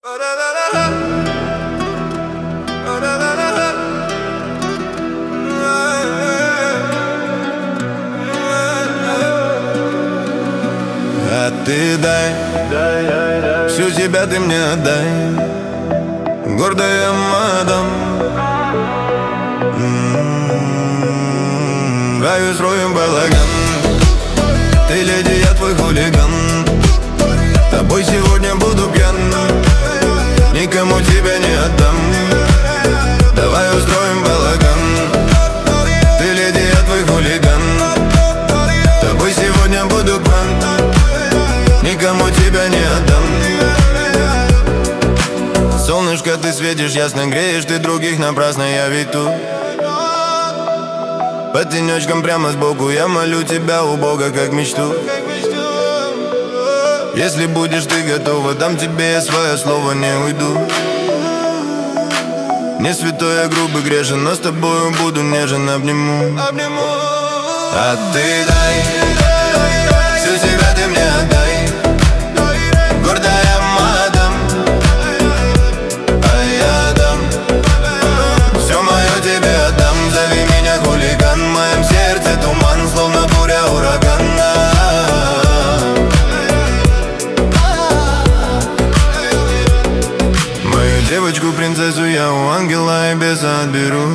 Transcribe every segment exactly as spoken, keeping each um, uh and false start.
А ты дай, всю себя ты мне отдай, гордая мадам. М-м-м, в раю строим балаган. Ты леди, я твой хулиган. Тобой сегодня буду пьян, никому тебя не отдам. Давай устроим балаган. Ты леди, я твой хулиган. Тобой сегодня буду пьян, никому тебя не отдам. Солнышко, ты светишь, ясно греешь, ты других напрасно, я ведь тут. Под тенечком прямо сбоку я молю тебя у Бога как мечту. Если будешь ты готова, дам тебе я свое слово, не уйду. Не святой, я грубый, грешен, но с тобою буду нежен, обниму. А ты дай, всю себя ты мне отдай, гордая мадам. А я дам, все мое тебе отдам. Зови меня хулиган, в моем сердце туман, словно буря урагана. Мою девочку, принцессу, я у ангела и беса отберу.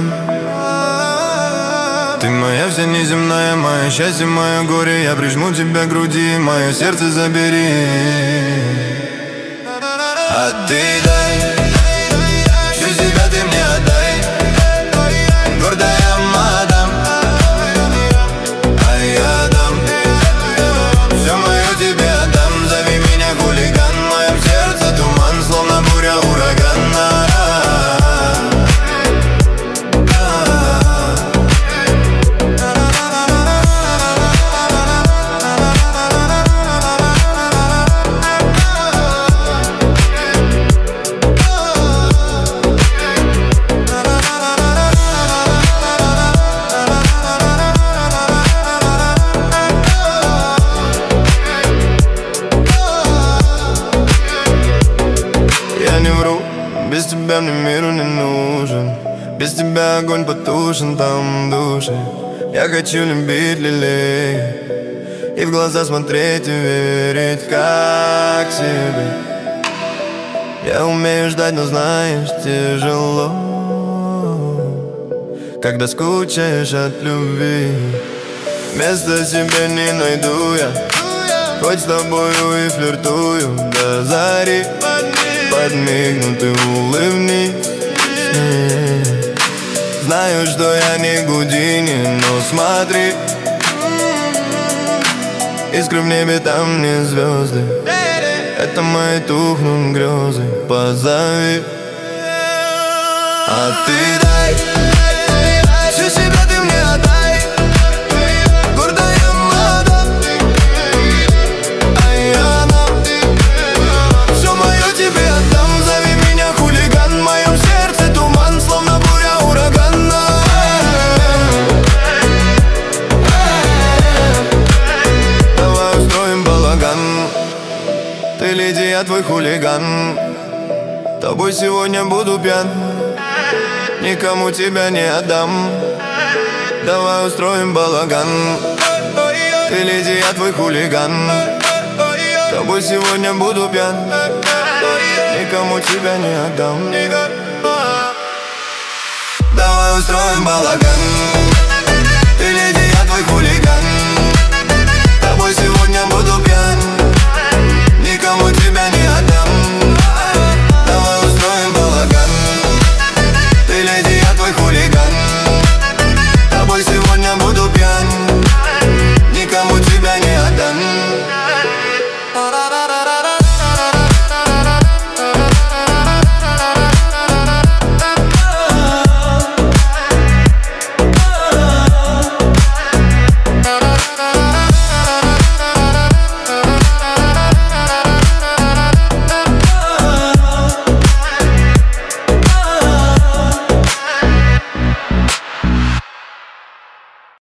Ты моя вся неземная, мое счастье, мое горе. Я прижму тебя к груди, мое сердце забери. А ты дай, всю себя ты мне отдай, гордая мадам. А я дам, все мое тебе отдам. Зови меня хулиган, в моем сердце туман, словно буря урагана. Без тебя мне миру не нужен, без тебя огонь потушен там в душе. Я хочу любить, лелеять, и в глаза смотреть и верить, как себе. Я умею ждать, но знаешь, тяжело, когда скучаешь от любви. Места себе не найду я, хоть с тобою и флиртую до зари. Подмигну, ты улыбнись. Знаю, что я не Гудини, но смотри, искры в небе, там не звезды. Это мои тухнут грезы, позови. А ты дай, всю себя ты мне отдай, гордая мадам. А я дам, все мое тебе отдам. Зови меня хулиган, в моем сердце туман, словно буря урагана. Давай устроим балаган. Ты леди, я твой хулиган. Тобой сегодня буду пьян, никому тебя не отдам. Давай устроим балаган. Ты леди, я твой хулиган. Тобой сегодня буду пьян, никому тебя не отдам. Давай устроим балаган.